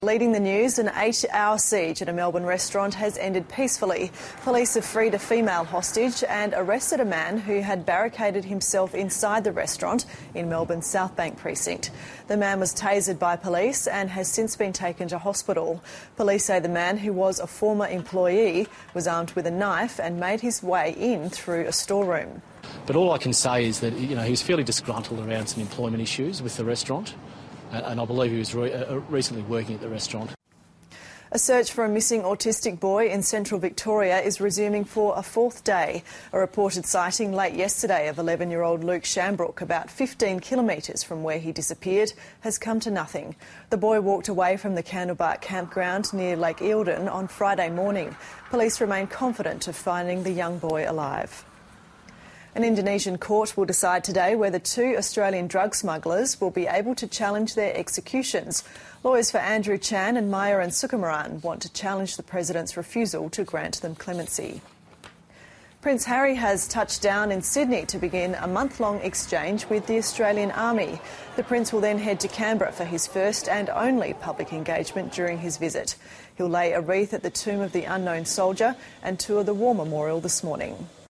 Leading the news, an 8-hour siege at a Melbourne restaurant has ended peacefully. Police have freed a female hostage and arrested a man who had barricaded himself inside the restaurant in Melbourne's South Bank precinct. The man was tasered by police and has since been taken to hospital. Police say the man, who was a former employee, was armed with a knife and made his way in through a storeroom. But all I can say is that, he was fairly disgruntled around some employment issues with the restaurant. And I believe he was recently working at the restaurant. A search for a missing autistic boy in central Victoria is resuming for a fourth day. A reported sighting late yesterday of 11-year-old Luke Shambrook, about 15 kilometres from where he disappeared, has come to nothing. The boy walked away from the Candlebark campground near Lake Eildon on Friday morning. Police remain confident of finding the young boy alive. An Indonesian court will decide today whether 2 Australian drug smugglers will be able to challenge their executions. Lawyers for Andrew Chan and Myuran Sukumaran want to challenge the president's refusal to grant them clemency. Prince Harry has touched down in Sydney to begin a month-long exchange with the Australian Army. The Prince will then head to Canberra for his first and only public engagement during his visit. He'll lay a wreath at the tomb of the unknown soldier and tour the War Memorial this morning.